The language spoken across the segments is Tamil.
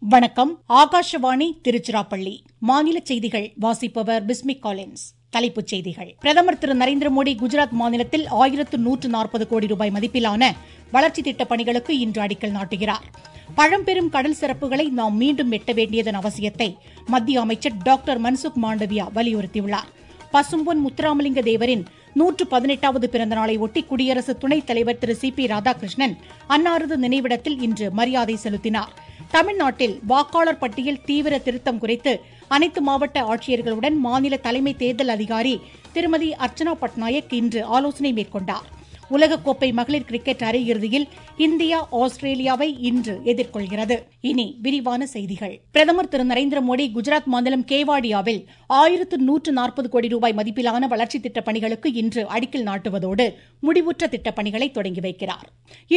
வணக்கம். ஆகாஷவாணி திருச்சிராப்பள்ளி. மாநில செய்திகள் வாசிப்பவர் பிஸ்மிக் காலின்ஸ். தலைப்புச் செய்திகள். பிரதமர் திரு நரேந்திர மோடி குஜராத் மாநிலத்தில் 1140 கோடி ரூபாய் மதிப்பிலான வளர்ச்சி திட்டப் பணிகளுக்கு இன்று அடிக்கல் நாட்டுகிறார். பழம்பெரும் கடல் சிறப்புகளை நாம் மீண்டும் எட்ட வேண்டியதன் அவசியத்தை மத்திய அமைச்சர் டாக்டர் மன்சுக் மாண்டவியா வலியுறுத்தியுள்ளார். பசும்பொன் முத்துராமலிங்க தேவரின் 118வது பிறந்தநாளை ஒட்டி குடியரசு துணைத் தலைவர் திரு சி பி ராதாகிருஷ்ணன் அன்னாரது நினைவிடத்தில் இன்று மரியாதை செலுத்தினார். தமிழ்நாட்டில் வாக்காளர் பட்டியல் தீவிர திருத்தம் குறித்து அனைத்து மாவட்ட ஆட்சியர்களுடன் மாநில தலைமை தேர்தல் அதிகாரி திருமதி அர்ச்சனா பட்நாயக் இன்று ஆலோசனை மேற்கொண்டார். உலகக்கோப்பை மகளிர் கிரிக்கெட் அரையிறுதியில் இந்தியா ஆஸ்திரேலியாவை இன்று எதிர்கொள்கிறது. இனி விரிவான செய்திகள். பிரதமர் திரு நரேந்திர மோடி குஜராத் மாநிலம் கேவாடியாவில் 1140 கோடி ரூபாய் மதிப்பிலான வளர்ச்சி திட்டப் பணிகளுக்கு இன்று அடிக்கல் நாட்டுவதோடு முடிவுற்ற திட்டப் பணிகளை தொடங்கி வைக்கிறார்.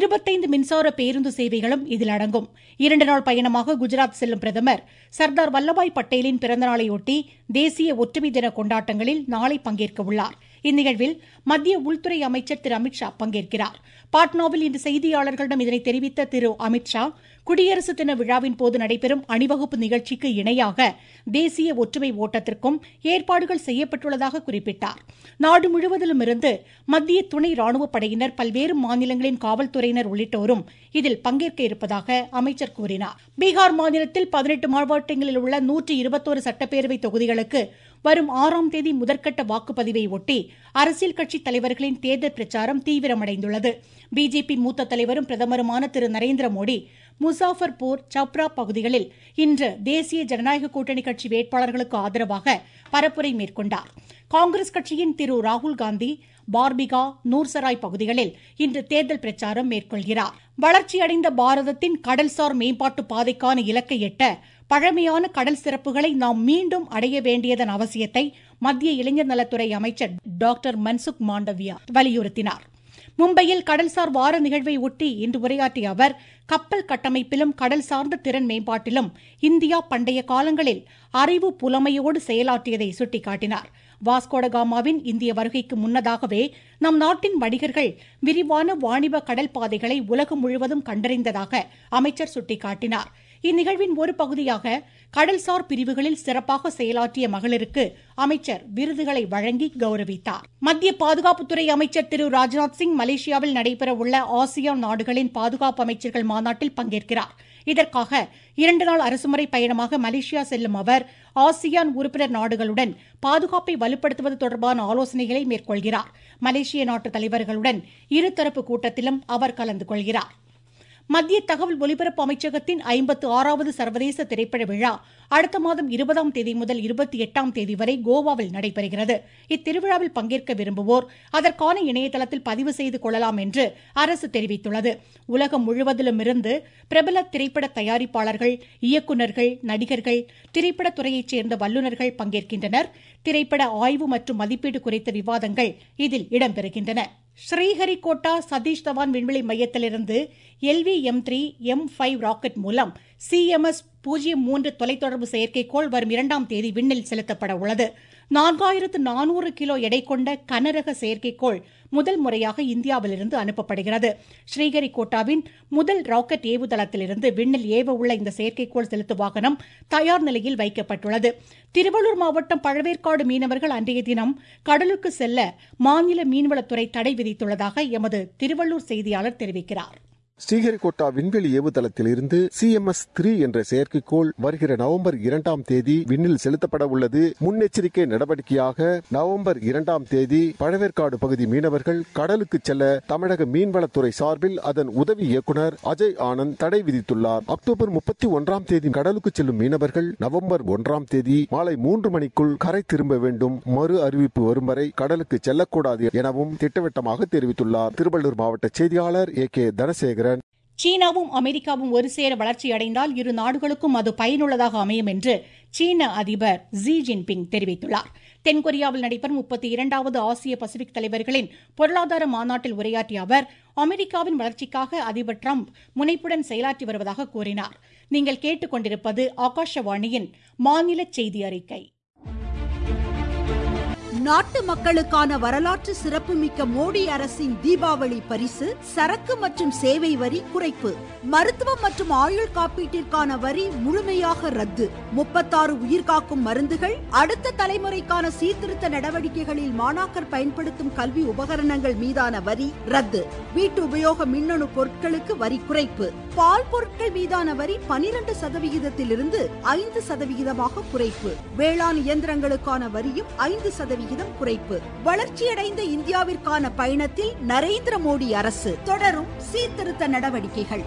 25 மின்சார பேருந்து சேவைகளும் இதில் அடங்கும். 2 நாள் பயணமாக குஜராத் செல்லும் பிரதமர் சர்தார் வல்லபாய் பட்டேலின் பிறந்தநாளையொட்டி தேசிய ஒற்றுமை தின கொண்டாட்டங்களில் நாளை பங்கேற்க உள்ளார். இந்நிகழ்வில் மத்திய உள்துறை அமைச்சர் திரு அமித்ஷா பங்கேற்கிறார். பாட்னாவில் இன்று செய்தியாளர்களிடம் இதனை தெரிவித்த திரு அமித்ஷா, குடியரசு தின விழாவின் போது நடைபெறும் அணிவகுப்பு நிகழ்ச்சிக்கு இணையாக தேசிய ஒற்றுமை ஓட்டத்திற்கும் ஏற்பாடுகள் செய்யப்பட்டுள்ளதாக குறிப்பிட்டார். நாடு முழுவதிலும் இருந்து மத்திய துணை ராணுவப் படையினர், பல்வேறு மாநிலங்களின் காவல்துறையினர் உள்ளிட்டோரும் இதில் பங்கேற்க இருப்பதாக அமைச்சர் கூறினார். பீகார் மாநிலத்தில் 18 மாவட்டங்களில் உள்ள 121 சட்டப்பேரவை தொகுதிகளுக்கு வரும் 6ஆம் தேதி முதற்கட்ட வாக்குப்பதிவை ஒட்டி அரசியல் கட்சித் தலைவர்களின் தேர்தல் பிரச்சாரம் தீவிரமடைந்துள்ளது. பிஜேபி மூத்த தலைவரும் பிரதமருமான திரு நரேந்திர மோடி முசாஃபர்பூர், சப்ரா பகுதிகளில் இன்று தேசிய ஜனநாயக கூட்டணி கட்சி வேட்பாளர்களுக்கு ஆதரவாக பரப்புரை மேற்கொண்டார். காங்கிரஸ் கட்சியின் திரு ராகுல் காந்தி பார்பிகா, நூர்சராய் பகுதிகளில் இன்று தேர்தல் பிரச்சாரம் மேற்கொள்கிறார். வளர்ச்சியடைந்த பாரதத்தின் கடல்சார் மேம்பாட்டு பாதைக்கான இலக்கை எட்ட பழமையான கடல் சிறப்புகளை நாம் மீண்டும் அடைய வேண்டியதன் அவசியத்தை மத்திய இளைஞர் நலத்துறை அமைச்சர் டாக்டர் மன்சுக் மாண்டவியா வலியுறுத்தினார். மும்பையில் கடல்சார் வார நிகழ்வை ஒட்டி இன்று உரையாற்றிய அவர், கப்பல் கட்டமைப்பிலும் கடல் சார்ந்த திறன் மேம்பாட்டிலும் இந்தியா பண்டைய காலங்களில் அறிவு புலமையோடு செயலாற்றியதை சுட்டிக்காட்டினார். வாஸ்கோடகாமாவின் இந்திய வருகைக்கு முன்னதாகவே நம் நாட்டின் வணிகர்கள் விரிவான வாணிப கடல் பாதைகளை உலகம் முழுவதும் கண்டறிந்ததாக அமைச்சர் சுட்டிக்காட்டினார். இந்நிகழ்வின் ஒரு பகுதியாக கடல்சார் பிரிவுகளில் சிறப்பாக செயலாற்றிய மகளிருக்கு அமைச்சர் விருதுகளை வழங்கி கௌரவித்தார். மத்திய பாதுகாப்புத்துறை அமைச்சர் திரு ராஜ்நாத் சிங் மலேசியாவில் நடைபெறவுள்ள ஆசியான் நாடுகளின் பாதுகாப்பு அமைச்சர்கள் மாநாட்டில் பங்கேற்கிறார். இதற்காக 2 நாள் அரசுமுறை பயணமாக மலேசியா செல்லும் அவர் ஆசியான் உறுப்பினர் நாடுகளுடன் பாதுகாப்பை வலுப்படுத்துவது தொடர்பான ஆலோசனைகளை மேற்கொள்கிறார். மலேசிய நாட்டு தலைவர்களுடன் இருதரப்பு கூட்டத்திலும் அவர் கலந்து கொள்கிறார். மத்திய தகவல் ஒலிபரப்பு அமைச்சகத்தின் 56வது சர்வதேச திரைப்பட விழா அடுத்த மாதம் 20ஆம் தேதி முதல் 28ஆம் தேதி வரை கோவாவில் நடைபெறுகிறது. இத்திருவிழாவில் பங்கேற்க விரும்புவோர் அதற்கான இணையதளத்தில் பதிவு செய்து கொள்ளலாம் என்று அரசு தெரிவித்துள்ளது. உலகம் முழுவதிலும் இருந்து பிரபல திரைப்பட தயாரிப்பாளர்கள், இயக்குநர்கள், நடிகர்கள், திரைப்படத் துறையைச் சேர்ந்த வல்லுநர்கள் பங்கேற்கின்றனர். திரைப்பட ஆய்வு மற்றும் மதிப்பீடு குறித்த விவாதங்கள் இதில் இடம்பெறுகின்றன. ஸ்ரீஹரிகோட்டா சதீஷ் தவான் விண்வெளி மையத்திலிருந்து LV-M3 M5 ராக்கெட் மூலம் CMS-03 தொலைத்தொடர்பு செயற்கைக்கோள் வரும் 2ஆம் தேதி விண்ணில் செலுத்தப்பட உள்ளது. 4400 கிலோ எடை கொண்ட கனரக செயற்கைக்கோள் முதல் முறையாக இந்தியாவிலிருந்து அனுப்பப்படுகிறது. ஸ்ரீஹரிகோட்டாவின் முதல் ராக்கெட் ஏவுதளத்திலிருந்து விண்ணில் ஏவ உள்ள இந்த செயற்கைக்கோள் செலுத்து வாகனம் தயார் நிலையில் வைக்கப்பட்டுள்ளது. திருவள்ளூர் மாவட்டம் பழவேற்காடு மீனவர்கள் அன்றைய தினம் கடலுக்கு செல்ல மாநில மீன்வளத்துறை தடை விதித்துள்ளதாக எமது திருவள்ளூர் செய்தியாளர் தெரிவிக்கிறார். ஸ்ரீஹரிகோட்டா விண்வெளி ஏவுதளத்தில் இருந்து CMS-3 என்ற செயற்கைக்கோள் வருகிற நவம்பர் 2ஆம் தேதி விண்ணில் செலுத்தப்பட உள்ளது. முன்னெச்சரிக்கை நடவடிக்கையாக நவம்பர் 2ஆம் தேதி பழவேற்காடு பகுதி மீனவர்கள் கடலுக்கு செல்ல தமிழக மீன்வளத்துறை சார்பில் அதன் உதவி இயக்குநர் அஜய் ஆனந்த் தடை விதித்துள்ளார். அக்டோபர் 31ஆம் தேதி கடலுக்கு செல்லும் மீனவர்கள் நவம்பர் 1ஆம் தேதி மாலை 3 மணிக்குள் கரை திரும்ப வேண்டும். மறு அறிவிப்பு வரும் வரை கடலுக்கு செல்லக்கூடாது எனவும் திட்டவட்டமாக தெரிவித்துள்ளார். திருவள்ளூர் மாவட்ட செய்தியாளர் AK தனசேகரன். சீனாவும் அமெரிக்காவும் ஒரு சேர வளர்ச்சியடைந்தால் இரு நாடுகளுக்கும் அது பயனுள்ளதாக அமையும் என்று சீன அதிபர் ஜி ஜின்பிங் தெரிவித்துள்ளார். தென்கொரியாவில் நடைபெறும் 32வது ஆசிய பசிபிக் தலைவர்களின் பொருளாதார மாநாட்டில் உரையாற்றிய அவர், அமெரிக்காவின் வளர்ச்சிக்காக அதிபர் டிரம்ப் முனைப்புடன் செயலாற்றி வருவதாக கூறினார். நீங்கள் கேட்டுக்கொண்டிருப்பது ஆகாஷவாணியின் மாநில செய்தி அறிக்கை. நாட்டு மக்களுக்கான வரலாற்று சிறப்புமிக்க மோடி அரசின் தீபாவளி பரிசு சரக்கு மற்றும் சேவை வரி குறைப்பு. மருத்துவம் மற்றும் ஆயுள் காப்பீட்டிற்கான வரி முழுமையாக ரத்து. 36 உயிர்காக்கும் மருந்துகள், அடுத்த தலைமுறைக்கான சீர்திருத்த நடவடிக்கைகளில் மாணாக்கர் பயன்படுத்தும் கல்வி உபகரணங்கள் மீதான வரி ரத்து. வீட்டு உபயோக மின்னணு பொருட்களுக்கு வரி குறைப்பு. பால் பொருட்கள் மீதான வரி 12% 5% குறைப்பு. வேளாண் இயந்திரங்களுக்கான வரியும் 5% குறைப்பு. வளர்ச்சியடைந்த இந்தியாவிற்கான பயணத்தில் நரேந்திர மோடி அரசு தொடரும் சீர்திருத்த நடவடிக்கைகள்.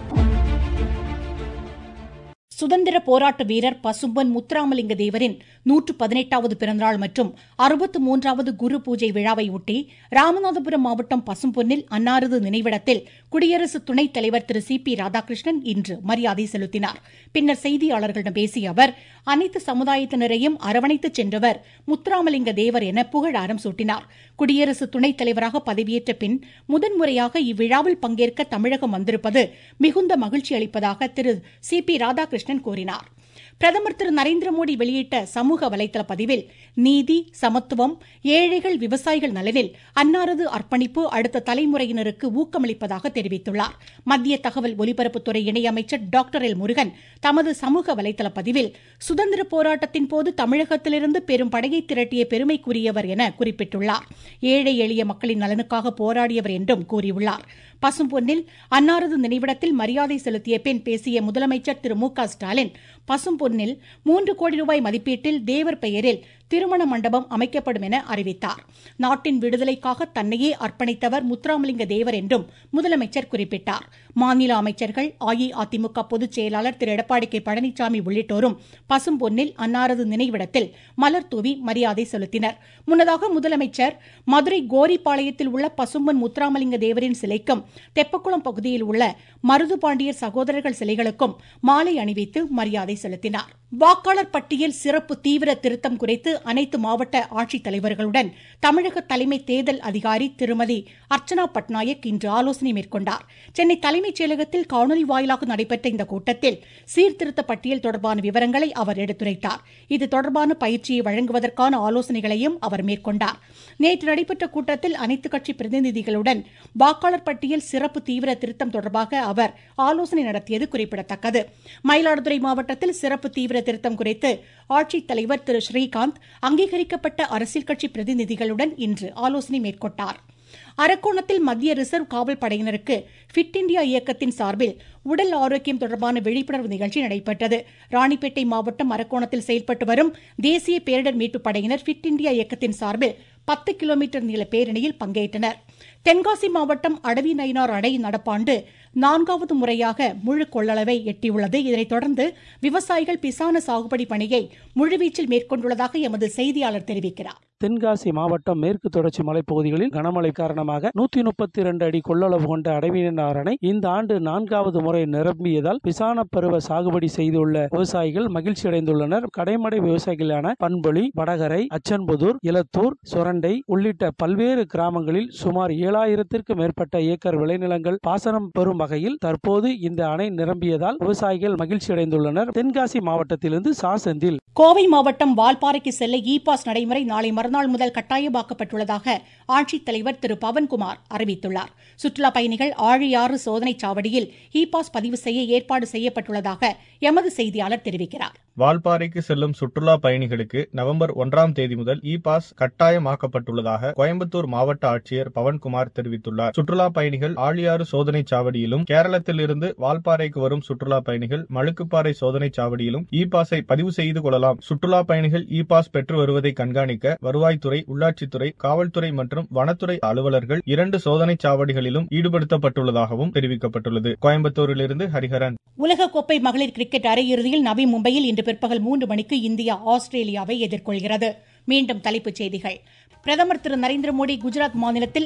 சுதந்திர போராட்ட வீரர் பசும்பொன் முத்துராமலிங்க தேவரின் 118வது பிறந்தநாள் மற்றும் 63வது குரு பூஜை விழாவை ஒட்டி ராமநாதபுரம் மாவட்டம் பசும்பொன்னில் அன்னாரது நினைவிடத்தில் குடியரசு துணைத் தலைவர் திரு சி.பி. ராதாகிருஷ்ணன் இன்று மரியாதை செலுத்தினார். பின்னர் செய்தியாளர்களிடம் பேசிய அவர், அனைத்து சமுதாயத்தினரையும் அரவணைத்து சென்றவர் முத்துராமலிங்க தேவர் என புகழாரம் சூட்டினார். குடியரசு துணைத் தலைவராக பதவியேற்ற பின் முதன்முறையாக இவ்விழாவில் பங்கேற்க தமிழகம் வந்திருப்பது மிகுந்த மகிழ்ச்சி அளிப்பதாக திரு சி.பி. ராதாகிருஷ்ணன் கூறினார். பிரதமர் திரு நரேந்திர மோடி வெளியிட்ட சமூக வலைதள பதிவில், நீதி, சமத்துவம், ஏழைகள், விவசாயிகள் நலனில் அன்னாரது அர்ப்பணிப்பு அடுத்த தலைமுறையினருக்கு ஊக்கமளிப்பதாக தெரிவித்துள்ளார். மத்திய தகவல் ஒலிபரப்புத்துறை இணையமைச்சர் டாக்டர் எல் முருகன் தமது சமூக வலைதள பதிவில், சுதந்திர போராட்டத்தின் போது தமிழகத்திலிருந்து பெரும் படையை திரட்டிய பெருமைக்குரியவர் என குறிப்பிட்டுள்ளார். ஏழை எளிய மக்களின் நலனுக்காக போராடியவர் என்றும் கூறியுள்ளார். பசும்பொன்னில் அன்னாரது நினைவிடத்தில் மரியாதை செலுத்திய பின் பேசிய முதலமைச்சர் திரு மு க ஸ்டாலின், பசும்பொன்னில் 3 கோடி ரூபாய் மதிப்பீட்டில் தேவர் பெயரில் திருமண மண்டபம் அமைக்கப்படும் என அறிவித்தார். நாட்டின் விடுதலைக்காக தன்னையே அர்ப்பணித்தவர் முத்துராமலிங்க தேவர் என்றும் முதலமைச்சர் குறிப்பிட்டார். மாநில அமைச்சர்கள், அஇஅதிமுக பொதுச் செயலாளர் திரு எடப்பாடி கே பழனிசாமி உள்ளிட்டோரும் பசும்பொன்னில் அன்னாரது நினைவிடத்தில் மலர் தூவி மரியாதை செலுத்தினர். முன்னதாக முதலமைச்சர் மதுரை கோரிப்பாளையத்தில் உள்ள பசும்பொன் முத்துராமலிங்க தேவரின் சிலைக்கும் தெப்பக்குளம் பகுதியில் உள்ள மருதுபாண்டியர் சகோதரர்கள் சிலைகளுக்கும் மாலை அணிவித்து மரியாதை செலுத்தினார். வாக்காளர் பட்டியல் சிறப்பு தீவிர திருத்தம் குறித்து அனைத்து மாவட்ட ஆட்சித்தலைவர்களுடன் தமிழக தலைமை தேர்தல் அதிகாரி திருமதி அர்ச்சனா பட்நாயக் இன்று ஆலோசனை மேற்கொண்டார். சென்னை தலைமைச் செயலகத்தில் காணொலி வாயிலாக நடைபெற்ற இந்த கூட்டத்தில் சீர்திருத்த பட்டியல் தொடர்பான விவரங்களை அவர் எடுத்துரைத்தார். இது தொடர்பான பயிற்சியை வழங்குவதற்கான ஆலோசனைகளையும் அவர் மேற்கொண்டார். நேற்று நடைபெற்ற கூட்டத்தில் அனைத்துக் கட்சி பிரதிநிதிகளுடன் வாக்காளர் பட்டியல் சிறப்பு தீவிர திருத்தம் தொடர்பாக அவர் ஆலோசனை நடத்தியது குறிப்பிடத்தக்கது. மயிலாடுதுறை மாவட்டத்தில் சிறப்பு தீவிர திருத்தம் குறித்து ஆட்சித்தலைவர் திரு ஸ்ரீகாந்த் அங்கீகரிக்கப்பட்ட அரசியல் கட்சி பிரதிநிதிகளுடன் இன்று ஆலோசனை மேற்கொண்டார். அரக்கோணத்தில் மத்திய ரிசர்வ் காவல் படையினருக்கு ஃபிட் இண்டியா இயக்கத்தின் சார்பில் உடல் ஆரோக்கியம் தொடர்பான விழிப்புணர்வு நிகழ்ச்சி நடைபெற்றது. ராணிப்பேட்டை மாவட்டம் அரக்கோணத்தில் செயல்பட்டு வரும் தேசிய பேரிடர் மீட்புப் படையினர் ஃபிட் இண்டியா இயக்கத்தின் சார்பில் 10 கிலோமீட்டர் நீள பேரணியில் பங்கேற்றனர். தென்காசி மாவட்டம் அடவி நயினார் அணை நடப்பாண்டு 4வது முறையாக முழு கொள்ளளவை எட்டியுள்ளது. இதனைத் தொடர்ந்து விவசாயிகள் பிசான சாகுபடி பணியை முழுவீச்சில் மேற்கொண்டுள்ளதாக எமது செய்தியாளர் தெரிவிக்கிறார். தென்காசி மாவட்டம் மேற்கு தொடர்ச்சி மலைப்பகுதிகளில் கனமழை காரணமாக 132 அடி கொள்ளளவு கொண்ட அடவி நயினார் அணை இந்த ஆண்டு 4வது முறை நிரம்பியதால் பிசான பருவ சாகுபடி செய்துள்ள விவசாயிகள் மகிழ்ச்சி அடைந்துள்ளனர். கடைமடை விவசாயிகளான பண்பொழி, வடகரை, அச்சன்புதூர், இலத்தூர், சொரண்டை உள்ளிட்ட பல்வேறு கிராமங்களில் சுமார் 7000த்திற்கும் மேற்பட்ட ஏக்கர் விளைநிலங்கள் பாசனம் பெறும் வகையில் தற்போது இந்த அணை நிரம்பியதால் விவசாயிகள் மகிழ்ச்சி அடைந்துள்ளனர். தென்காசி மாவட்டத்திலிருந்து செந்தில். கோவை மாவட்டம் வால்பாறைக்கு செல்ல இ பாஸ் நடைமுறை நாளை மறுநாள் முதல் கட்டாயமாக்கப்பட்டுள்ளதாக ஆட்சித்தலைவர் திரு பவன்குமார் அறிவித்துள்ளார். சுற்றுலா பயணிகள் ஆழியாறு சோதனை சாவடியில் இ பாஸ் பதிவு செய்ய ஏற்பாடு செய்யப்பட்டுள்ளதாக எமது செய்தியாளர் தெரிவிக்கிறார். வால்பாறைக்கு செல்லும் சுற்றுலா பயணிகளுக்கு நவம்பர் 1ஆம் தேதி முதல் இ பாஸ் கட்டாயமாக்கப்பட்டுள்ளதாக கோயம்புத்தூர் மாவட்ட ஆட்சியர் பவன்குமார் தெரிவித்துள்ளார். சுற்றுலா பயணிகள் ஆழியாறு சோதனை சாவடியிலும், கேரளத்திலிருந்து வால்பாறைக்கு வரும் சுற்றுலா பயணிகள் மழுக்குப்பாறை சோதனை சாவடியிலும் இ பாஸை பதிவு செய்து கொள்ளலாம். சுற்றுலா பயணிகள் இ பாஸ் பெற்று வருவதை கண்காணிக்க வருவாய்த்துறை, உள்ளாட்சித்துறை, காவல்துறை மற்றும் வனத்துறை அலுவலர்கள் 2 சோதனை சாவடிகளிலும் ஈடுபடுத்தப்பட்டுள்ளதாகவும் தெரிவிக்கப்பட்டுள்ளது. கோயம்புத்தூரிலிருந்து ஹரிஹரன். உலகக்கோப்பை மகளிர் கிரிக்கெட் அரையிறுதியில் நவி மும்பையில் இன்று பிற்பகல் 3 மணிக்கு இந்தியா ஆஸ்திரேலியாவை எதிர்கொள்கிறது. மீண்டும் தலைப்புச் செய்திகள். பிரதமர் திரு நரேந்திர மோடி குஜராத் மாநிலத்தில்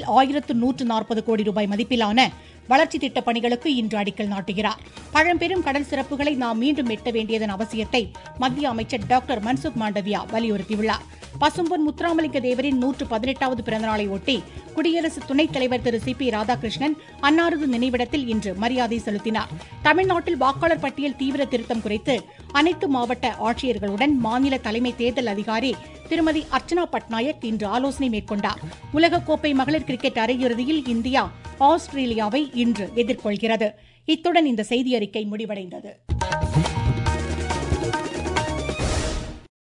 1140 கோடி ரூபாய் மதிப்பிலான வளர்ச்சி திட்டப் பணிகளுக்கு இன்று அடிக்கல் நாட்டுகிறார். பழம்பெரும் கடல் சிறப்புகளை நாம் மீண்டும் எட்ட வேண்டியதன் அவசியத்தை மத்திய அமைச்சர் டாக்டர் மன்சுக் மாண்டவியா வலியுறுத்தியுள்ளார். பசும்பொன் முத்துராமலிங்க தேவரின் 118வது பிறந்தநாளை ஒட்டி குடியரசு துணைத் தலைவர் திரு சி.பி. ராதாகிருஷ்ணன் அன்னாரது நினைவிடத்தில் இன்று மரியாதை செலுத்தினார். தமிழ்நாட்டில் வாக்காளர் பட்டியல் தீவிர திருத்தம் குறித்து அனைத்து மாவட்ட ஆட்சியர்களுடன் மாநில தலைமை தேர்தல் அதிகாரி திருமதி அர்ச்சனா பட்நாயக் இன்று ஆலோசனை மேற்கொண்டார். உலகக்கோப்பை மகளிர் கிரிக்கெட் அரையிறுதியில் இந்தியா ஆஸ்திரேலியாவை இன்று எதிர்கொள்கிறது. இத்துடன் இந்த செய்தியறிக்கை முடிவடைந்தது.